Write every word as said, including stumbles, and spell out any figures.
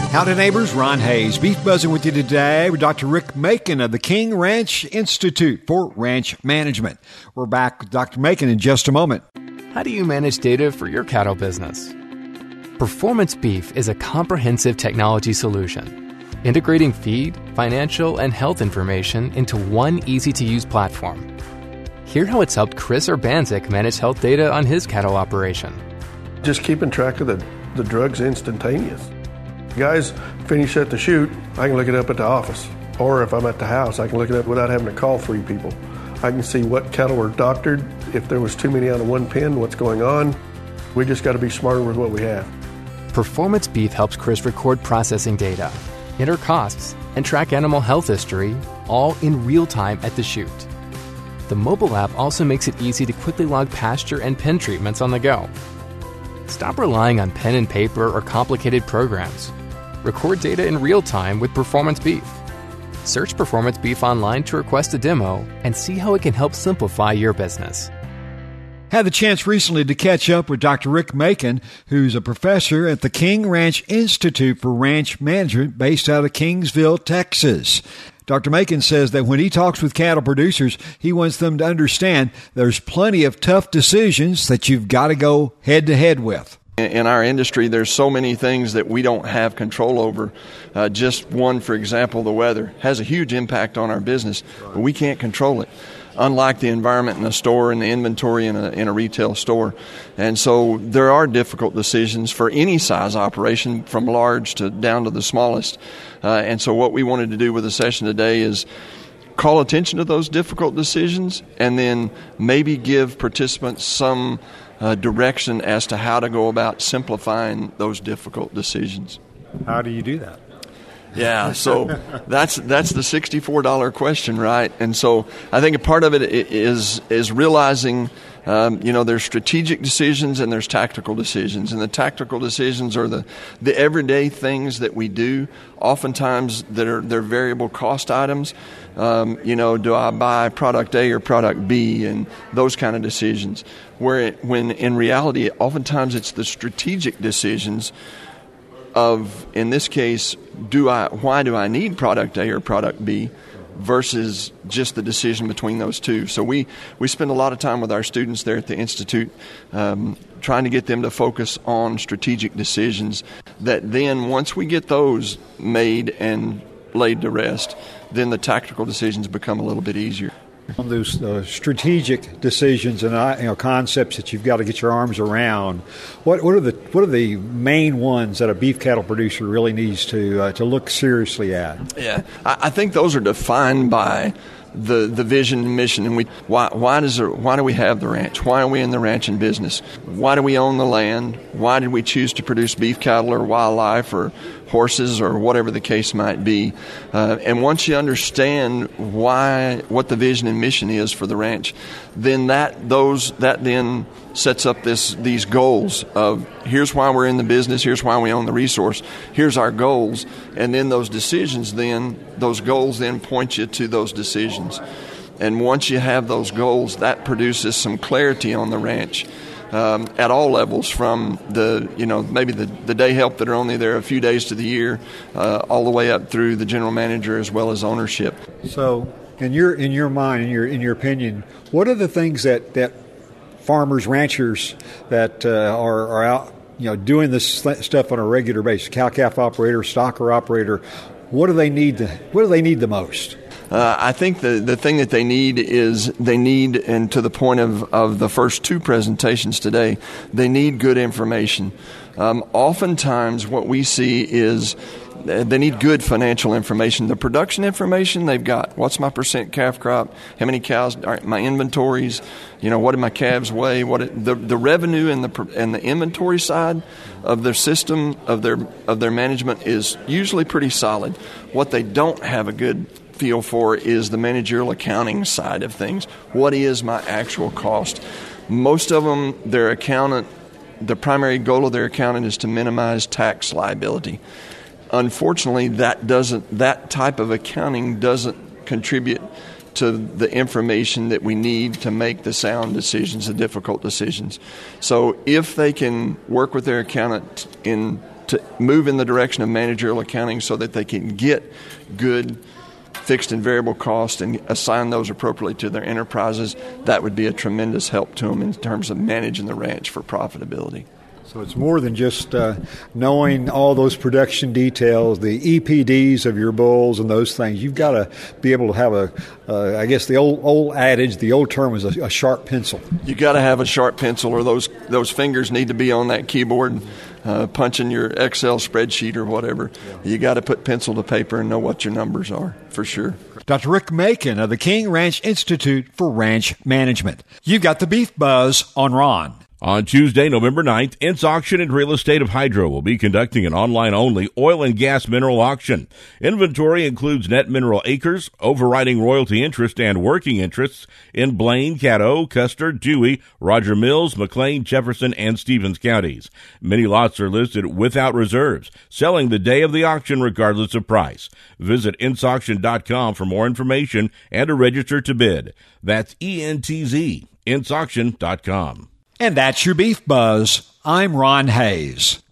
Howdy neighbors, Ron Hayes, Beef Buzzing with you today with Doctor Rick Macon of the King Ranch Institute for Ranch Management. We're back with Doctor Macon in just a moment. How do you manage data for your cattle business? Performance Beef is a comprehensive technology solution, integrating feed, financial, and health information into one easy-to-use platform. Hear how it's helped Chris Urbanzik manage health data on his cattle operation. Just keeping track of the, the drugs instantaneous. Guys finish at the chute, I can look it up at the office. Or if I'm at the house, I can look it up without having to call three people. I can see what cattle were doctored, if there was too many out of one pen, what's going on. We just got to be smarter with what we have. Performance Beef helps Chris record processing data, enter costs, and track animal health history, all in real time at the chute. The mobile app also makes it easy to quickly log pasture and pen treatments on the go. Stop relying on pen and paper or complicated programs. Record data in real time with Performance Beef. Search Performance Beef online to request a demo and see how it can help simplify your business. Had the chance recently to catch up with Doctor Rick Macon, who's a professor at the King Ranch Institute for Ranch Management based out of Kingsville, Texas. Doctor Macon says that when he talks with cattle producers, he wants them to understand there's plenty of tough decisions that you've got to go head-to-head with. In our industry, there's so many things that we don't have control over. Uh, just one, for example, the weather has a huge impact on our business, but we can't control it, unlike the environment in a store and the inventory in a, in a retail store. And so there are difficult decisions for any size operation, from large to down to the smallest. Uh, and so what we wanted to do with the session today is call attention to those difficult decisions and then maybe give participants some Uh, direction as to how to go about simplifying those difficult decisions. How do you do that? Yeah, so that's that's the sixty-four dollars question, right? And so I think a part of it is is realizing, um, you know, there's strategic decisions and there's tactical decisions. And the tactical decisions are the, the everyday things that we do, oftentimes that are they're variable cost items. Um, you know, do I buy product A or product B, and those kind of decisions. Where it, when in reality, oftentimes it's the strategic decisions of, in this case, do I why do I need product A or product B, versus just the decision between those two. So we, we spend a lot of time with our students there at the Institute um, trying to get them to focus on strategic decisions that then, once we get those made and laid to rest, then the tactical decisions become a little bit easier. On those uh, strategic decisions and uh, you know, concepts that you've got to get your arms around, what what are the what are the main ones that a beef cattle producer really needs to uh, to look seriously at? Yeah, I, I think those are defined by the the vision and mission. And we why why does there, why do we have the ranch? Why are we in the ranching business? Why do we own the land? Why did we choose to produce beef cattle or wildlife or horses or whatever the case might be? Uh, and once you understand why, what the vision and mission is for the ranch, then that those that then sets up this these goals of, here's why we're in the business, here's why we own the resource, here's our goals, and then those decisions then those goals then point you to those decisions. And once you have those goals, that produces some clarity on the ranch. Um, at all levels, from the, you know, maybe the, the day help that are only there a few days to the year, uh, all the way up through the general manager as well as ownership. So, in your in your mind, in your in your opinion, what are the things that, that farmers, ranchers that uh, are are out, you know, doing this stuff on a regular basis, cow-calf operator, stocker operator, what do they need to, what do they need the most? Uh, I think the, the thing that they need is they need, and to the point of, of the first two presentations today, they need good information. Um, oftentimes what we see is they need good financial information. The production information they've got, what's my percent calf crop, how many cows, my inventories, you know, what do my calves weigh, what it, the the revenue and the and the inventory side of their system, of their of their management is usually pretty solid. What they don't have a good feel for is the managerial accounting side of things. What is my actual cost? Most of them, their accountant, the primary goal of their accountant is to minimize tax liability. Unfortunately, that doesn't that type of accounting doesn't contribute to the information that we need to make the sound decisions, the difficult decisions. So if they can work with their accountant in to move in the direction of managerial accounting so that they can get good fixed and variable costs and assign those appropriately to their enterprises, that would be a tremendous help to them in terms of managing the ranch for profitability. So it's more than just uh, knowing all those production details, the E P Ds of your bulls and those things. You've got to be able to have a, uh, I guess the old old adage, the old term is a, a sharp pencil. You got to have a sharp pencil, or those those fingers need to be on that keyboard, uh, punching your Excel spreadsheet or whatever. You got to put pencil to paper and know what your numbers are, for sure. Doctor Rick Macon of the King Ranch Institute for Ranch Management. You've got the Beef Buzz on Ron. On Tuesday, November ninth, Ints Auction and Real Estate of Hydro will be conducting an online-only oil and gas mineral auction. Inventory includes net mineral acres, overriding royalty interest, and working interests in Blaine, Caddo, Custer, Dewey, Roger Mills, McLean, Jefferson, and Stevens counties. Many lots are listed without reserves, selling the day of the auction regardless of price. Visit ints auction dot com for more information and to register to bid. That's E N T Z, ints auction dot com. And that's your Beef Buzz. I'm Ron Hayes.